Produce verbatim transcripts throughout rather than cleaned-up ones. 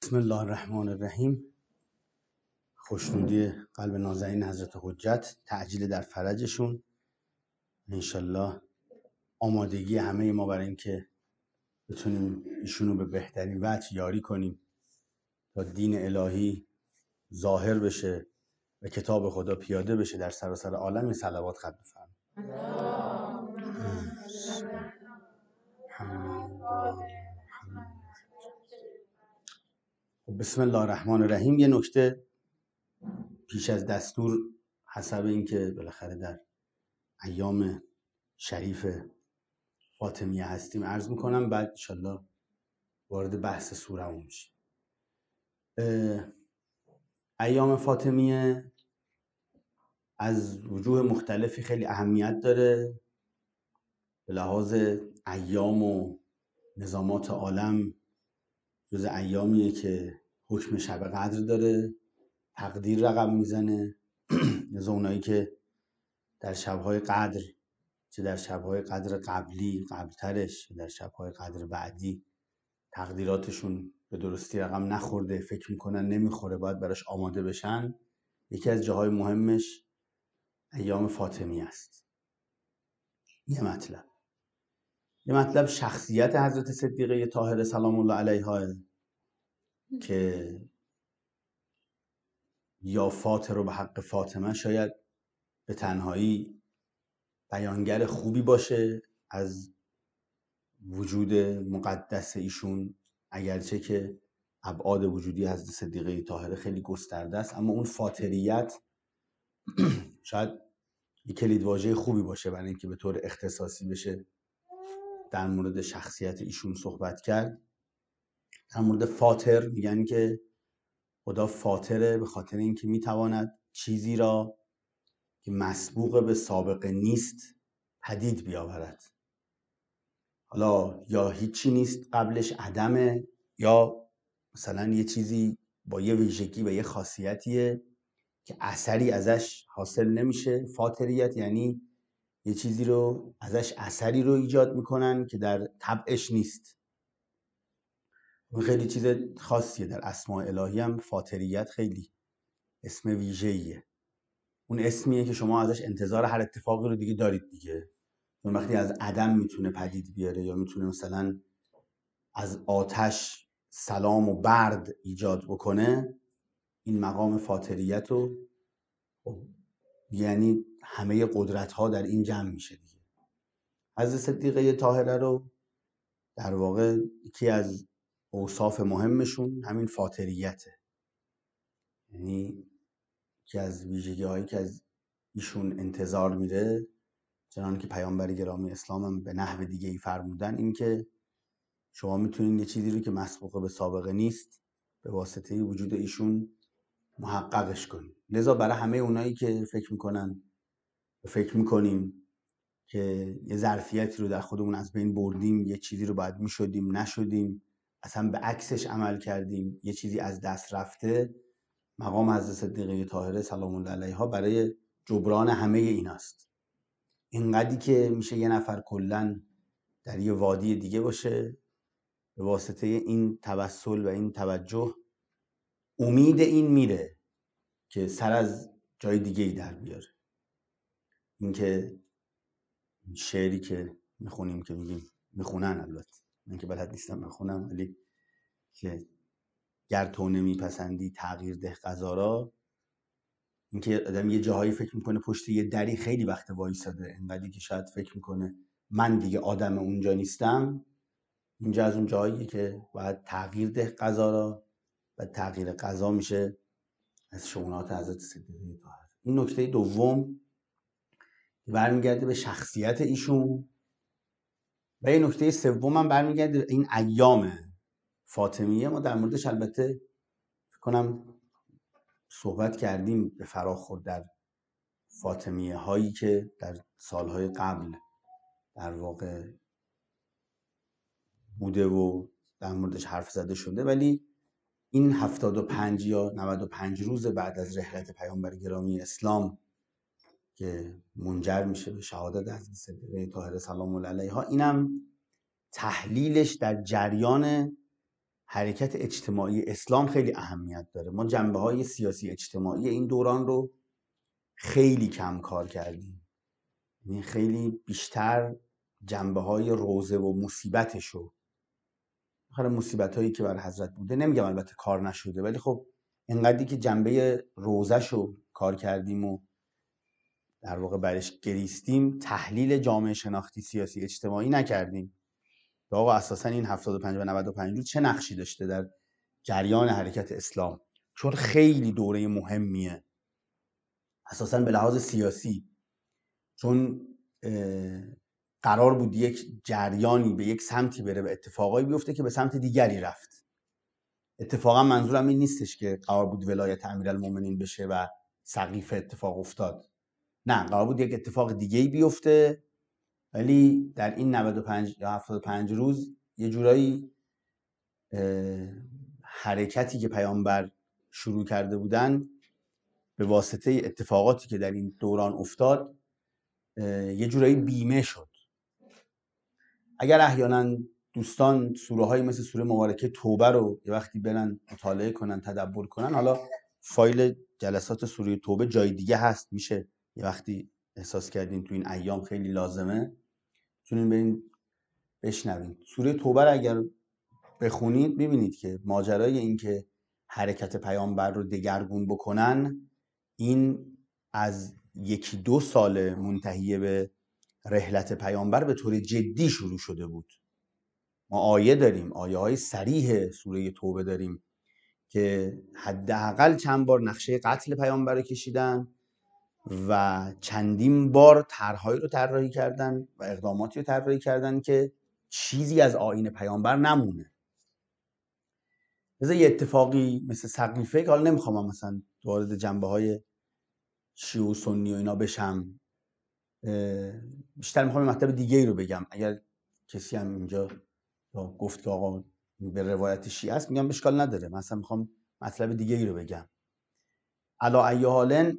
بسم الله الرحمن الرحیم. خوشنودی قلب نازنین حضرت حجت، تعجیل در فرجشون. انشالله آمادگی همه ما برای اینکه بتونیم ایشونو به بهترین وجه یاری کنیم تا دین الهی ظاهر بشه و کتاب خدا پیاده بشه در سراسر عالم. این صلوات خط بفرمایید. بسم الله الرحمن الرحیم. یه نکته پیش از دستور، حسب اینکه بالاخره در ایام شریف فاطمیه هستیم عرض میکنم، بعد انشالله وارد بحث سورمون میشیم. ایام فاطمیه از وجوه مختلفی خیلی اهمیت داره. به لحاظ ایام و نظامات عالم جز ایامیه که حکم شب قدر داره، تقدیر رقم میزنه. از اونایی که در شبهای قدر، چه در شبهای قدر قبلی قبلترش، در شبهای قدر بعدی تقدیراتشون به درستی رقم نخورده، فکر میکنن نمیخوره، باید براش آماده بشن. یکی از جاهای مهمش ایام فاطمیه است. یه مطلب یه مطلب شخصیت حضرت صدیقه طاهره سلام الله علیها که یا فاطر رو به حق فاطمه شاید به تنهایی بیانگر خوبی باشه از وجود مقدس ایشون، اگرچه که ابعاد وجودی حضرت صدیقه طاهره خیلی گسترده است، اما اون فاطریت شاید یک کلیدواژه خوبی باشه برای اینکه به طور اختصاصی بشه در مورد شخصیت ایشون صحبت کرد. در مورد فاطر میگن که خدا فاطره به خاطر اینکه میتواند چیزی را که مسبوق به سابقه نیست پدید بیاورد. حالا یا هیچی نیست قبلش عدمه، یا مثلا یه چیزی با یه ویژگی و یه خاصیتیه که اثری ازش حاصل نمیشه. فاطریت یعنی یه چیزی رو ازش اثری رو ایجاد میکنن که در طبعش نیست. اون خیلی چیز خاصیه. در اسماء الهی هم فاطریت خیلی اسم ویژه‌ایه. اون اسمیه که شما ازش انتظار هر اتفاقی رو دیگه دارید دیگه. اون وقتی از عدم میتونه پدید بیاره، یا میتونه مثلا از آتش سلام و برد ایجاد بکنه، این مقام فاطریت رو یعنی همه قدرت ها در این جمع میشه دیگه. حضرت صدیقه طاهره رو در واقع یکی از اوصاف مهمشون همین فاطریته، یعنی یکی از ویژگی هایی که از ایشون انتظار میره، چنان که پیامبر گرامی اسلام هم به نحو دیگه ای فرمودن، این که شما میتونین یه چیزی رو که مسبوق به سابقه نیست به واسطه وجود ایشون محققش کنین. لذا برای همه اونایی که فکر میکنن فکر میکنیم که یه ظرفیتی رو در خودمون از بین بردیم، یه چیزی رو باید میشدیم نشدیم، اصلا به عکسش عمل کردیم، یه چیزی از دست رفته، مقام حضرت صدیقه طاهره سلام الله علیها برای جبران همه ایناست. اینقدری که میشه یه نفر کلن در یه وادی دیگه باشه، به واسطه این توسل و این توجه امید این میره که سر از جای دیگه ای در بیاره. این که شعری که میخونیم که میگیم میخونن، البته من که بلد نیستم بخونم، ولی که گر تو نمیپسندی تغییر ده قضا را، این که آدم یه جاهایی فکر میکنه پشت یه دری خیلی وقت وایساده، اینقدری که شاید فکر میکنه من دیگه آدم اونجا نیستم. اینجا از اون جاییه که باید تغییر ده قضا را، و تغییر قضا میشه از شؤونات حضرت صدیقه طاهره. این نکته دوم برمیگرده به شخصیت ایشون، و این نکته سوم هم برمیگرده به این ایام فاطمیه. ما در موردش البته فکر کنم صحبت کردیم به فراخور در فاطمیه هایی که در سالهای قبل در واقع بوده و در موردش حرف زده شده، ولی این هفتاد و پنج یا نود و پنج روز بعد از رحلت پیامبر گرامی اسلام که منجر میشه به شهادت حضرت صدیقه طاهره سلام الله علیها، اینم تحلیلش در جریان حرکت اجتماعی اسلام خیلی اهمیت داره. ما جنبه های سیاسی اجتماعی این دوران رو خیلی کم کار کردیم، یعنی خیلی بیشتر جنبه های روزه و مصیبتش رو، خیلی مصیبت هایی که بر حضرت بوده، نمیگم البته کار نشده، ولی خب انقدری که جنبه روزش رو کار کردیم و در واقع برش گریستیم، تحلیل جامعه شناختی سیاسی اجتماعی نکردیم که آقا اساسا این هفتاد و پنج و نود و پنج روز چه نقشی داشته در جریان حرکت اسلام، چون خیلی دوره مهمیه اساسا به لحاظ سیاسی، چون قرار بود یک جریانی به یک سمتی بره و اتفاقایی بیفته که به سمت دیگری رفت. اتفاقا منظورم این نیستش که قرار بود ولایت امیرالمومنین بشه و سقیفه اتفاق افتاد، نه، قرار بود یک اتفاق دیگه‌ای بیفته، ولی در این نود و پنج یا هفتاد و پنج روز یه جورایی حرکتی که پیامبر شروع کرده بودن به واسطه اتفاقاتی که در این دوران افتاد یه جورایی بیمه شد. اگر احیانا دوستان سوره های مثل سوره مبارکه توبه رو یه وقتی برن مطالعه کنن، تدبر کنن، حالا فایل جلسات سوره توبه جای دیگه هست، میشه یه وقتی احساس کردین تو این ایام خیلی لازمه میتونین برین بشنوین. سوره توبه رو اگر بخونید ببینید که ماجرای این که حرکت پیامبر رو دگرگون بکنن، این از یکی دو سال منتهی به رحلت پیامبر به طور جدی شروع شده بود. ما آیه داریم، آیه های صریح سوره توبه داریم که حداقل چند بار نقشه قتل پیامبر رو کشیدن و چندین بار طرحهایی رو طراحی کردن و اقداماتی رو طراحی کردن که چیزی از آیین پیامبر نمونه. مثلا یه اتفاقی مثل سقیفه که حالا نمیخوام مثلا وارد جنبه های شیعه و سنی و اینا بشم، بیشتر میخوام مطلب دیگه ای رو بگم. اگر کسی هم اینجا گفت که آقا به روایت شیعه است، میگم اشکال نداره، مثلا میخوام مطلب دیگه ای رو بگم. علا ای حال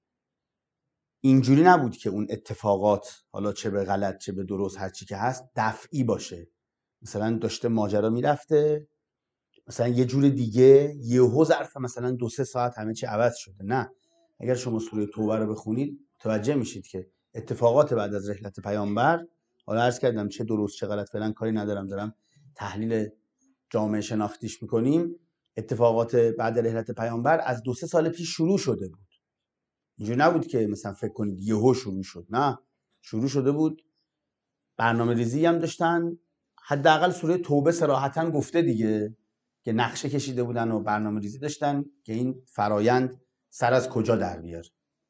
اینجوری نبود که اون اتفاقات حالا چه به غلط چه به درست هر چی که هست دفعی باشه، مثلا داشته ماجرا میرفته مثلا یه جور دیگه یهو ظرف مثلا دو سه ساعت همه چی عوض شده. نه، اگر شما سوره توبه رو بخونید متوجه میشید که اتفاقات بعد از رحلت پیامبر، حالا عرض کردم چه درست چه غلط فعلا کاری ندارم، دارم تحلیل جامعه شناختیش میکنیم، اتفاقات بعد رحلت پیامبر از دو سه سال پیش شروع شده بود. اینجوری نبود که مثلا فکر کنید یهو شروع شد، نه، شروع شده بود. برنامه ریزی هم داشتن، حداقل سوره توبه صراحتاً گفته دیگه که نقشه کشیده بودن و برنامه ریزی داشتن که این فرایند سر از کجا در بیار.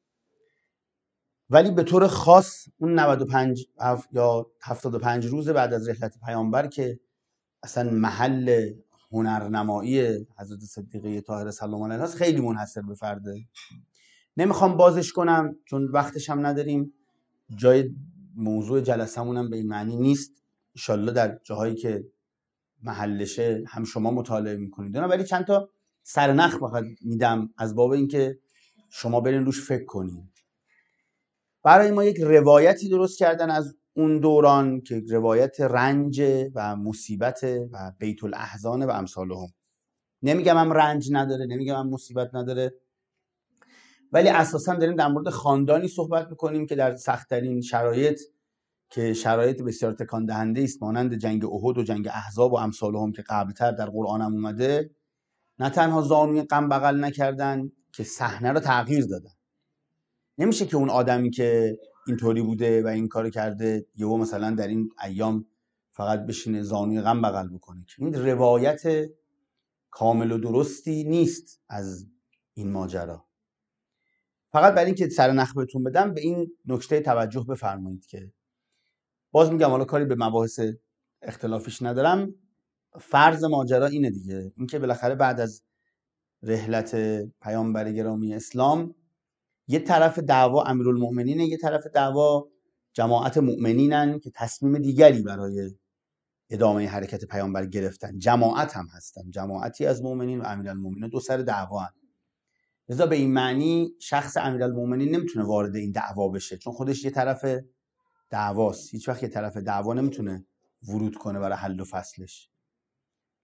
ولی به طور خاص اون نود و پنج یا هفتاد و پنج روز بعد از رحلت پیامبر که اصلا محل هنرنمایی حضرت صدیقه طاهره سلام الله علیها خیلی منحصر به فرده. نمیخوام بازش کنم چون وقتش هم نداریم، جای موضوع جلسمون هم به این معنی نیست، انشالله در جاهایی که محلشه هم شما مطالعه میکنید، ولی چند تا سرنخ فقط میدم از باب اینکه شما برین روش فکر کنید. برای ما یک روایتی درست کردن از اون دوران که روایت رنج و مصیبت و بیت الاحزان و امثالهم. نمیگم هم رنج نداره، نمیگم هم مصیبت نداره، ولی اساسا داریم در مورد خاندانی صحبت میکنیم که در سخت‌ترین شرایط که شرایط بسیار تکان دهنده است، مانند جنگ احد و جنگ احزاب و امثالهم که قبلتر در قرآن هم اومده، نه تنها زانوی غم بغل نکردن که صحنه رو تغییر دادن. نمیشه که اون آدمی که اینطوری بوده و این کارو کرده یهو مثلا در این ایام فقط بشینه زانوی غم بغل بکنه. این روایت کامل و درستی نیست از این ماجرا. فقط برای اینکه سرنخ بهتون بدم به این نکته توجه بفرمایید که باز میگم حالا کاری به مباحث اختلافیش ندارم، فرض ماجرا اینه دیگه، اینکه بالاخره بعد از رحلت پیامبر گرامی اسلام یه طرف دعوا امیرالمومنینه، یه طرف دعوا جماعت مؤمنینن که تصمیم دیگری برای ادامه حرکت پیامبر گرفتن. جماعت هم هستن، جماعتی از مؤمنین و امیرالمومنین دو سر دعوا هستن. لذا به این معنی شخص امیرالمومنین نمیتونه وارد این دعوا بشه، چون خودش یه طرف دعواست. هیچ وقت یه طرف دعوا نمیتونه ورود کنه برای حل و فصلش.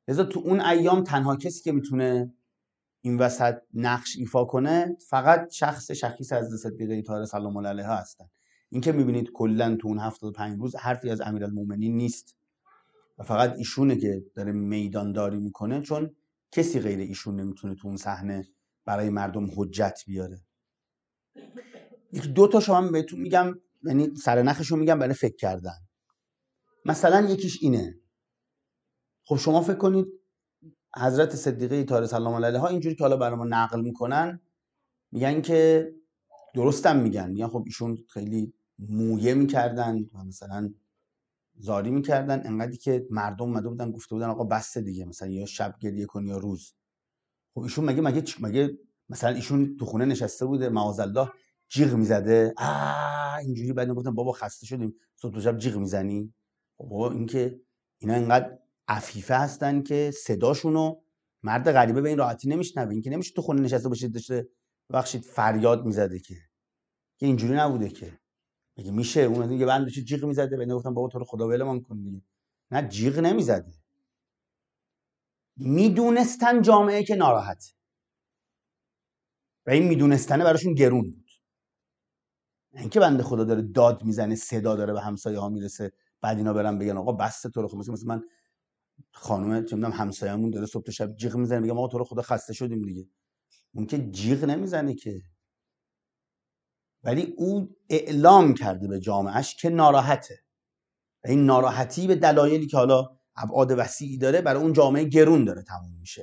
لذا تو اون ایام تنها کسی که میتونه این وسط نقش ایفا کنه فقط شخص شخیص حضرت صدیقه طاهره سلام الله علیها هستن. این که میبینید کلا تو اون هفتاد و پنج روز حرفی از امیرالمومنین نیست و فقط ایشونه که داره میدانداری میکنه، چون کسی غیر ایشون نمیتونه تو اون صحنه برای مردم حجت بیاره. یک دو تا شما بهتون میگم، یعنی سرنخشو میگم برای فکر کردن. مثلا یکیش اینه، خب شما فکر کنید حضرت صدیقه طاهره سلام الله علیها اینجوری که حالا برای ما نقل میکنن، میگن که درستم میگن، میگن خب ایشون خیلی مویه میکردن و مثلا زاری میکردن، انقدری که مردم اومده بودن گفته بودن آقا بس دیگه، مثلا یا شب گریه کن یا روز. خب ایشون مگه مگه مگه مثلا ایشون تو خونه نشسته بوده معاذالله جیغ میزده آ اینجوری، بعد گفتن بابا خسته شدیم صبح تا شب جیغ میزنی؟ خب بابا این که اینا اینقدر عفیفه هستن که صداشونو مرد غریبه به این راحتی نمیشنوه. این که نمیشه تو خونه نشسته باشید داشته ببخشید فریاد میزده که که اینجوری نبوده که. میگه میشه اون دیگه بنده چه جیغ میزده، بعد گفتم بابا تو رو خدا ولمون کن دیگه. نه جیغ نمیزده، میدونستن جامعه که ناراحت و این میدونستنه براشون گرون بود. اینکه بنده خدا داره داد میزنه صدا داره به همسایه ها میرسه، بعد اینا برن بگن آقا بس تو رو خدا. مثلا من خانم چه میدونم همسایه‌مون داره صبح تا شب جیغ میزنه، میگم آقا تو رو خدا خسته شدیم دیگه. اون که جیغ نمیزنه که، ولی او اعلام کرده به جامعهش که ناراحته و این ناراحتی به دلایلی که حالا ابعاد وسیعی داره برای اون جامعه گرون داره تموم میشه.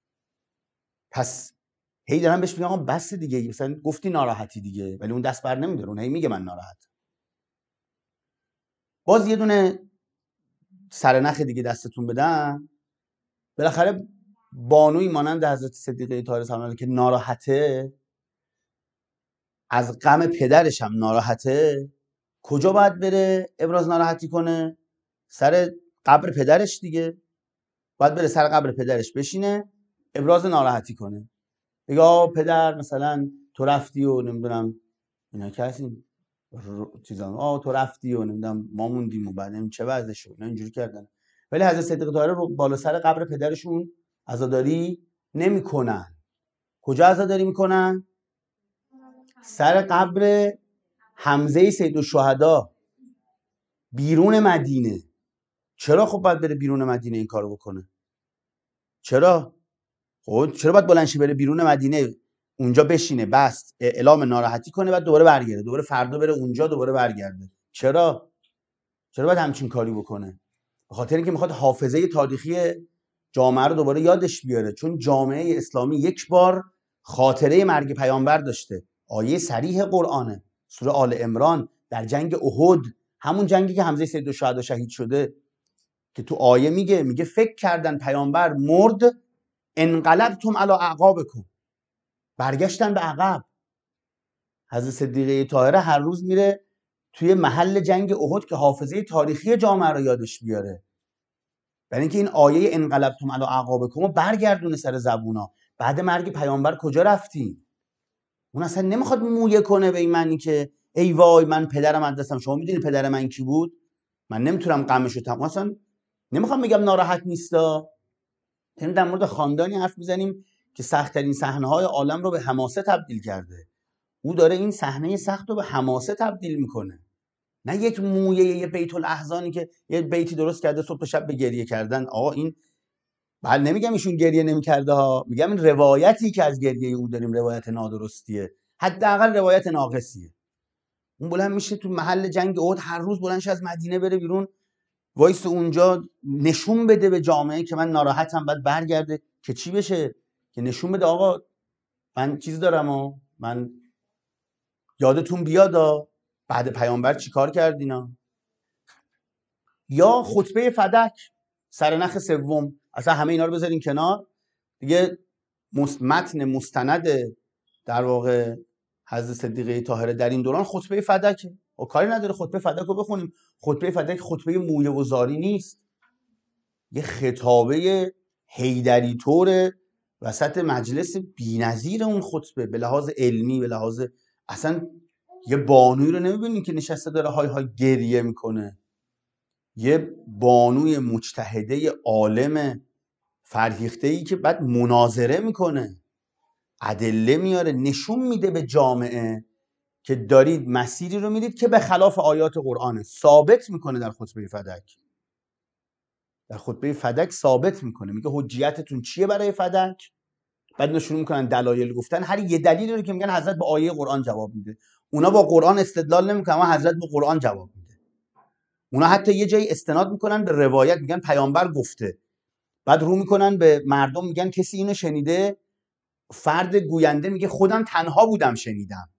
پس هی دارن بهش میگن آقا بس دیگه، مثلا گفتی ناراحتی دیگه، ولی اون دست بر نمیداره، اون هی میگه من ناراحت. باز یه دونه سرنخ دیگه دستتون بدم، بالاخره بانوی مانند حضرت صدیقه طاهره سلام الله که ناراحته، از غم پدرش هم ناراحته، کجا باید بره ابراز ناراحتی کنه؟ سر قبر پدرش دیگه. باید بره سر قبر پدرش بشینه ابراز ناراحتی کنه، بگه آه پدر مثلا تو رفتی و نمیدونم اینا که هستیم چیزان، آه تو رفتی و نمیدونم ما موندیم و بعد چه وضع شد، اینا اینجوری کردن. ولی حضرت صدیقه طاهره رو بالا سر قبر پدرشون عزاداری نمیکنن. کجا عزاداری میکنن؟ سر قبر حمزه سیدالشهدا بیرون مدینه. چرا خب باید بره بیرون مدینه این کارو بکنه؟ چرا؟ خب چرا باید بلنشی بره بیرون مدینه اونجا بشینه بس اعلام ناراحتی کنه بعد دوباره برگرده، دوباره فردا بره اونجا دوباره برگرده؟ چرا؟ چرا باید همچین کاری بکنه؟ به خاطر اینکه میخواد حافظه تاریخی جامعه رو دوباره یادش بیاره، چون جامعه اسلامی یک بار خاطره مرگ پیامبر داشته. آیه صریح قرآنه، سوره آل عمران، در جنگ احد، همون جنگی که حمزه سیدالشهدا شهید شده، که تو آیه میگه میگه فکر کردن پیامبر مرد انقلبتم علی اعقابکم، برگشتن به عقب. حضرت صدیقه طاهره هر روز میره توی محل جنگ احد که حافظه تاریخی جامعه رو یادش بیاره، برای اینکه این آیه انقلبتم علی اعقابکم رو برگردونه سر زبونا. بعد مرگ پیامبر کجا رفتیم؟ اون اصلا نمیخواد مویه کنه به این معنی که ای وای من پدرم از دستم. شما میدونی پدر من کی بود؟ من نمیتونم غمشو تمام، اصلا نمیخوام بگم ناراحت نیستا. یعنی در مورد خاندانی حرف میزنیم که سخت‌ترین صحنه‌های عالم رو به حماسه تبدیل کرده. او داره این صحنه سخت رو به حماسه تبدیل میکنه، نه یک مویه یه بیت الاحزانی که یه بیتی درست کرده صبح تا شب به گریه کردن. آقا این بله نمیگم ایشون گریه نمی‌کرده ها، میگم این روایتی که از گریه او داریم روایت نادرستیه، حداقل روایت ناقصیه. اون بلند میشه تو محل جنگ احد هر روز بلند شه از مدینه بره بیرون، وایس اونجا نشون بده به جامعه که من ناراحتم، بعد برگرده که چی بشه؟ که نشون بده آقا من چیز دارم و من یادتون بیادا بعد پیامبر چی کار کردینا. یا خطبه فدک، سرنخ سوم، اصلا همه اینا رو بذارین کنار دیگه. متن مستند در واقع حضرت صدیقه طاهره در این دوران خطبه فدکه و کاری نداره خطبه فدک رو بخونیم. خطبه فدک خطبه مویه و زاری نیست، یه خطابه حیدری طور وسط مجلس بی‌نظیر. اون خطبه به لحاظ علمی، به لحاظ اصلا یه بانوی رو نمیبینین که نشسته داره های های گریه میکنه، یه بانوی مجتهده عالم فرهیخته‌ای که بعد مناظره میکنه، ادله میاره، نشون میده به جامعه که دارید مسیری رو میرید که به خلاف آیات قرآنه. ثابت میکنه در خطبه فدک. در خطبه فدک ثابت میکنه، میگه حجیتتون چیه برای فدک؟ بعد اینا شروع میکنن دلایل گفتن. هر یه دلیلی رو که میگن حضرت با آیه قرآن جواب میده. اونا با قرآن استدلال نمیکنن، اما حضرت با قرآن جواب میده. اونا حتی یه جایی استناد میکنن به روایت، میگن پیامبر گفته. بعد رو میکنن به مردم میگن کسی اینو شنیده؟ فرد گوینده میگه خودم تنها بودم شنیدم.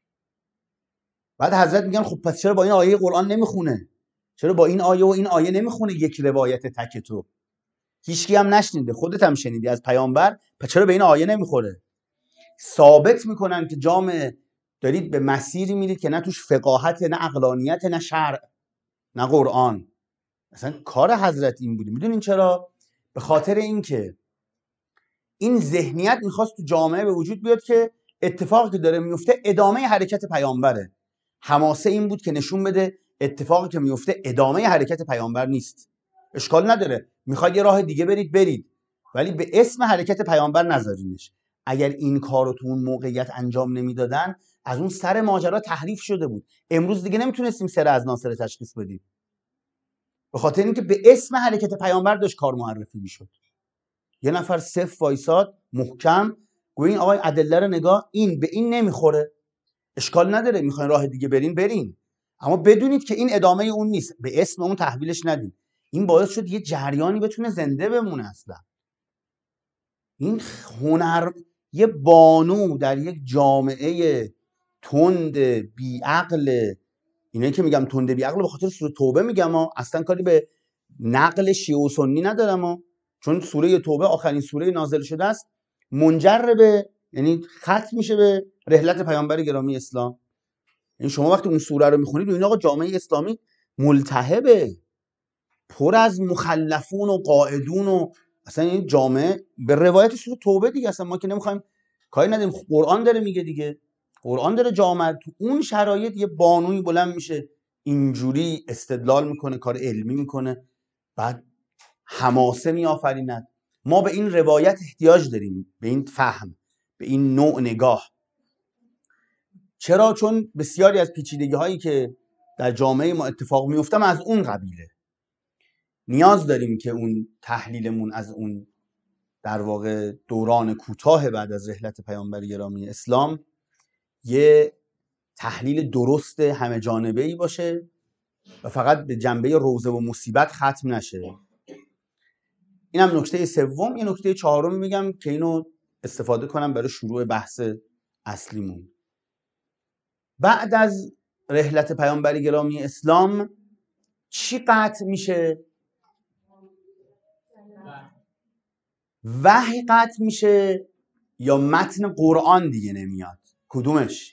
بعد حضرت میگن خب پس چرا با این آیه قرآن نمیخونه؟ چرا با این آیه و این آیه نمیخونه یک روایت تک تو؟ هیچکی هم نشنیده، خودت هم شنیدی از پیامبر، پس چرا به این آیه نمیخوره؟ ثابت میکنن که جامعه دارید به مسیری میرید که نه توش فقاهت، نه عقلانیت، نه شرع، نه قرآن. مثلا کار حضرت این بوده. میدونین چرا؟ به خاطر اینکه این ذهنیت میخواست تو جامعه به وجود بیاد که اتفاقی که داره میفته ادامه حرکت پیامبره. حماسه این بود که نشون بده اتفاقی که میفته ادامه حرکت پیامبر نیست. اشکال نداره، میخواد یه راه دیگه برید برید، ولی به اسم حرکت پیامبر نذارینش. اگر این کارو تو اون موقعیت انجام نمیدادن، از اون سر ماجرا تحریف شده بود. امروز دیگه نمیتونستیم سر از ناصر تشخیص بدیم، به خاطر اینکه به اسم حرکت پیامبر داشت کار معرفی میشد. یه نفر صف وایساد محکم گویا این آقای ادله رو نگاه، این به این نمیخوره، اشکال نداره، میخواین راه دیگه برین برین، اما بدونید که این ادامه اون نیست، به اسم اون تحویلش ندین. این باعث شد یه جریانی بتونه زنده بمونه. اصلا این هنر، یه بانو در یک جامعه تند بیعقل، اینایی که میگم تند بیعقل به خاطر سوره توبه میگم ها، اصلا کاری به نقل شیعه و سنی ندارم ها، چون سوره توبه آخرین سوره نازل شده است، منجر به، یعنی ختم میشه به رحلت پیامبر گرامی اسلام. یعنی شما وقتی اون سوره رو میخونید ببینید آقا جامعه اسلامی ملتهبه، پر از مخلفون و قائدون، و اصلا این جامعه به روایت سوره توبه دیگه، اصلا ما که نمیخوایم کاری نداریم، قرآن داره میگه دیگه، قرآن داره جامعه تو اون شرایط یه بانوی بلند میشه اینجوری استدلال میکنه، کار علمی میکنه، بعد حماسه میآفریند. ما به این روایت احتیاج داریم، به این فهم، به این نوع نگاه. چرا؟ چون بسیاری از پیچیدگی هایی که در جامعه ما اتفاق میفته از اون قبیله. نیاز داریم که اون تحلیلمون از اون در واقع دوران کوتاه بعد از رحلت پیامبر گرامی اسلام یه تحلیل درست همه جانبه‌ای باشه و فقط به جنبه روزه و مصیبت ختم نشه. اینم نکته سوم. یه نکته چهارم میگم که اینو استفاده کنم برای شروع بحث اصلیمون. بعد از رحلت پیامبر گرامی اسلام چی قطع میشه؟ وحی قطع میشه یا متن قرآن دیگه نمیاد؟ کدومش؟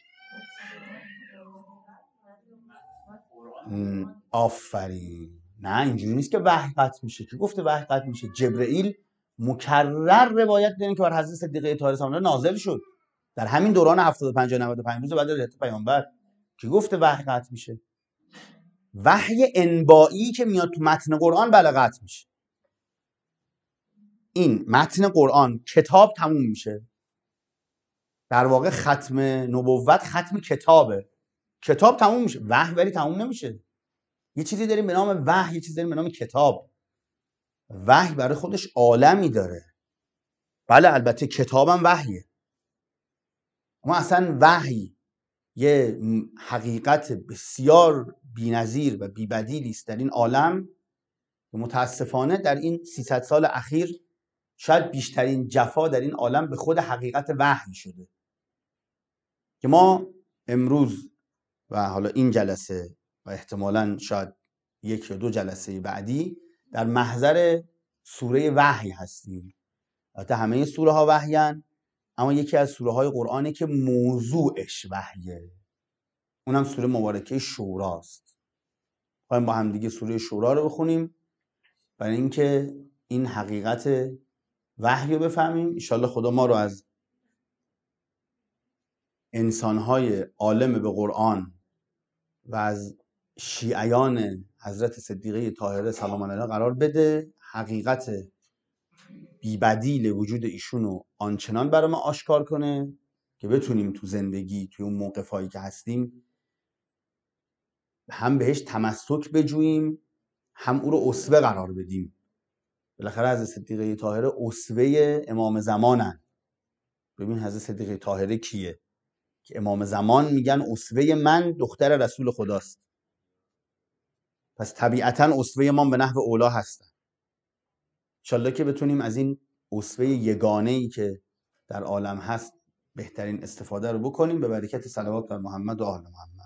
آفرین. نه اینجوری نیست که وحی قطع میشه. کی گفته وحی قطع میشه؟ جبرئیل مکرر روایت دارن که بر حضرت صدیقه طاهره سلام الله نازل شد در همین دوران هفتاد و پنج تا نود و پنج روز بعد از رحلت پیامبر. کی گفته وحی قطع میشه؟ وحی انبائی که میاد تو متن قرآن بله قطع میشه. این متن قرآن کتاب تموم میشه، در واقع ختم نبوت ختم کتابه، کتاب تموم میشه، وحی ولی تموم نمیشه. یه چیزی داریم به نام وحی، یه چیزی داریم به نام کتاب. وحی برای خودش عالمی داره، بله البته کتابم وحیه، اما اصلا وحی یه حقیقت بسیار بی‌نظیر و بی‌بدیلی است در این عالم. متاسفانه در این سیصد سال اخیر شاید بیشترین جفا در این عالم به خود حقیقت وحی شده که ما امروز و حالا این جلسه و احتمالاً شاید یک یا دو جلسه بعدی در محضر سوره وحی هستیم. البته همه سوره ها وحیان، اما یکی از سوره های قرآنه که موضوعش وحیه، اونم سوره مبارکه شوراست. خواهیم با هم دیگه سوره شورا رو بخونیم برای اینکه این حقیقت وحی رو بفهمیم. ان شاءالله خدا ما رو از انسان‌های عالم به قرآن و از شیعیان حضرت صدیقه طاهره سلام الله علیها قرار بده. حقیقت بی‌بدیل وجود ایشون رو آنچنان برای ما آشکار کنه که بتونیم تو زندگی توی اون موقفایی که هستیم هم بهش تمسک بجوییم، هم او رو اسوه قرار بدیم. بالاخره حضرت صدیقه طاهره اسوه امام زمانن. ببین حضرت صدیقه طاهره کیه که امام زمان میگن اسوه من دختر رسول خداست. پس طبیعتا اسوه ما به نحو اولا هستن. انشالله که بتونیم از این اسوه یگانه‌ای که در عالم هست بهترین استفاده رو بکنیم به برکت صلوات بر محمد و آل محمد.